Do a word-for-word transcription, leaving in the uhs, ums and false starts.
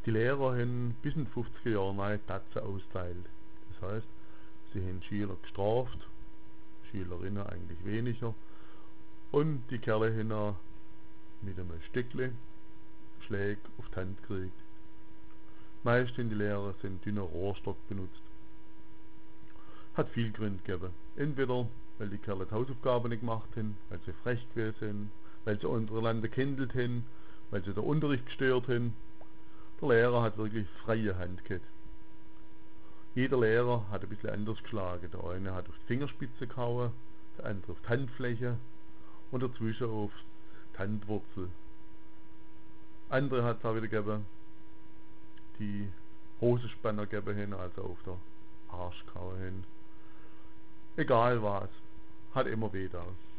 Die Lehrer haben bis in die fünfziger Jahre neue Tatzen austeilt. Das heißt, sie haben Schüler gestraft, Schülerinnen eigentlich weniger, und die Kerle haben auch mit einem Stöckle Schläge auf die Hand gekriegt. Meist in die Lehrer sind dünner Rohrstock benutzt. Hat viel Gründe gegeben. Entweder weil die Kerle die Hausaufgaben nicht gemacht haben, weil sie frech gewesen sind, weil sie untereinander gekindelt haben, weil sie den Unterricht gestört haben. Der Lehrer hat wirklich freie Hand gehabt. Jeder Lehrer hat ein bisschen anders geschlagen. Der eine hat auf die Fingerspitze gehauen, der andere auf die Handfläche und dazwischen auf die Handwurzel. Andere hat es auch wieder gegeben, die Hosenspanner gegeben haben, also auf der Arsch gehauen haben. Egal was, hat immer weh da.